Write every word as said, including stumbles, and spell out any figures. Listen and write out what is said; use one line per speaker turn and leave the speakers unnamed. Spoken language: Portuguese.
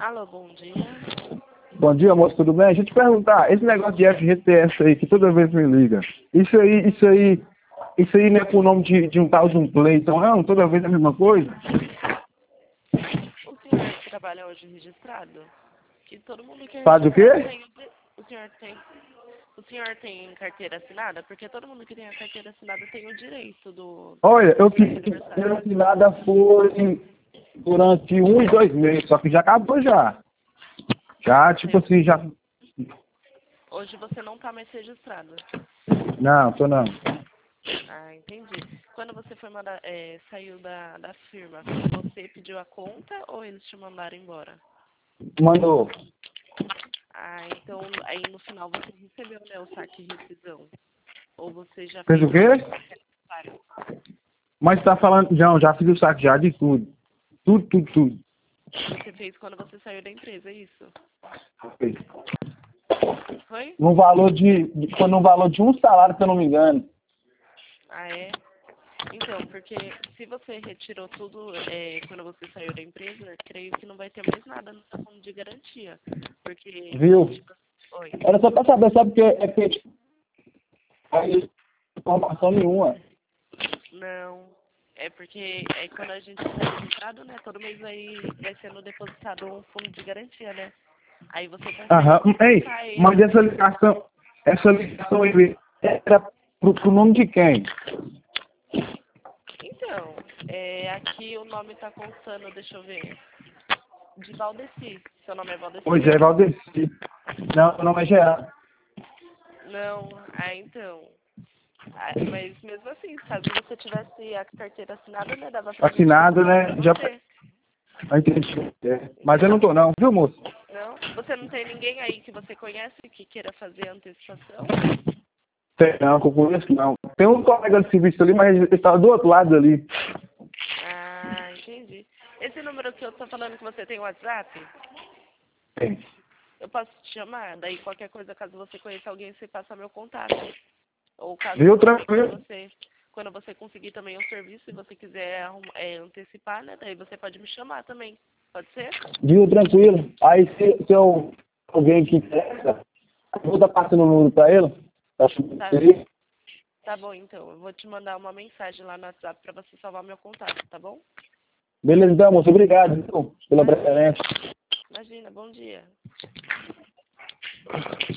Alô, bom dia.
Bom dia, moço, tudo bem? Deixa eu te perguntar, esse negócio de F G T S aí, que toda vez me liga, isso aí, isso aí, isso aí não é com o nome de, de um tal de um Cleiton, não? Toda vez é a mesma coisa?
O senhor trabalha hoje registrado? Que todo mundo que é
Faz o quê?
registrado tem... O senhor tem... O senhor tem carteira assinada? Porque todo mundo que tem a carteira assinada tem o direito do...
Olha, eu
do
fiz
aniversário.
assinada foi durante um e dois meses, só que já acabou já. Já, tipo assim, já...
Hoje você não está mais registrado.
Não, tô não.
Ah, entendi. Quando você foi mandar, é, saiu da, da firma, você pediu a conta ou eles te mandaram embora?
Mandou.
Ah, então aí no final você recebeu, né, o saque de rescisão? Ou você já
Fez
fez
o
o
quê?
saque?
Mas tá falando, não, já fiz o saque já de tudo. Tudo, tudo, tudo.
Você fez quando você saiu da empresa, é isso? Foi?
No valor de, de- foi no valor de um salário, se eu não me engano.
Ah, é? Então, porque se você retirou tudo é, quando você saiu da empresa, eu creio que não vai ter mais nada no seu fundo de garantia. Porque,
Viu?
tipo, oi.
Era só pra saber, sabe porque é que tipo, aí, informação nenhuma.
Não. É porque é quando a gente está registrado, né? Todo mês vai, vai sendo depositado um fundo de garantia, né? Aí você consegue
Aham. Ei,
antecipar
mas
ele.
essa ligação, essa ligação aí era pro, pro nome de quem?
Então, é, aqui o nome tá constando, deixa eu ver. De Valdeci. Seu nome é
Pois
Valdeci?
é, Valdeci. Não, meu nome é Jean.
Não. Ah, então. Ah, mas mesmo assim, caso você tivesse a carteira assinada, né, dava pra gente
Assinado,
retirar pra
né? Já
você.
ah, entendi. É. Mas eu não
Entendeu?
tô não, viu, moço?
Não? Você não tem ninguém aí que você conhece que queira fazer antecipação?
Tem não, que eu conheço não. Tem um colega de serviço ali, mas ele tá do outro lado ali.
Ah, entendi. Esse número que eu tô falando que você tem WhatsApp,
Tem.
eu posso te chamar? Daí qualquer coisa, caso você conheça alguém, você passa meu contato. Ou caso
Viu,
também quando
tranquilo?
você, quando você conseguir também o serviço e você quiser arrum- é, antecipar, né? Daí você pode me chamar também. Pode ser?
Viu, tranquilo? Aí se, se eu, alguém que interessa, eu vou estar passando o número pra ele. Tá
Tá,
subindo.
tá bom, então. Eu vou te mandar uma mensagem lá no WhatsApp pra você salvar meu contato, tá bom?
Beleza, então, moço. Obrigado, viu, pela
Imagina.
preferência.
Imagina. Bom dia.